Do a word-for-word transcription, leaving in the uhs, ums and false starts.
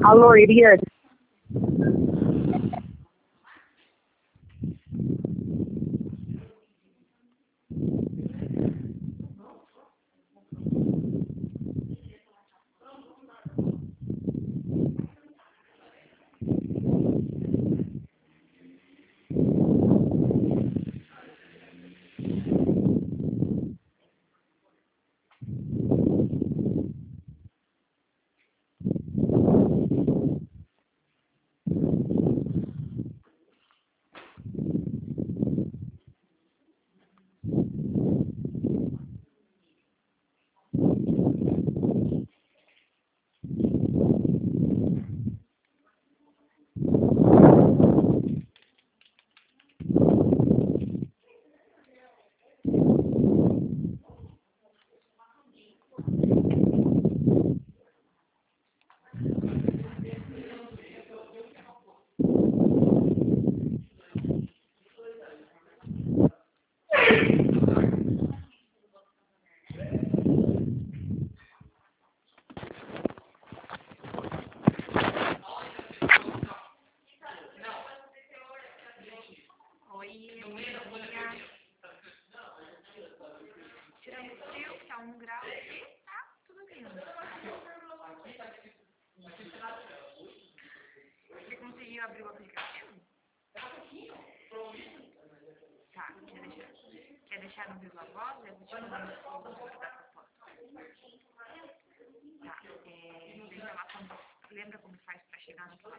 Alô, Iriane? Tirando frio, que tá um grau aqui, tá tudo lindo. Você conseguiu abrir o aplicativo? Tá, quer deixar, quer deixar no Viva Voz? Eu vou te mandar o número da proposta. Tá, é, então lá quando, lembra como faz pra chegar no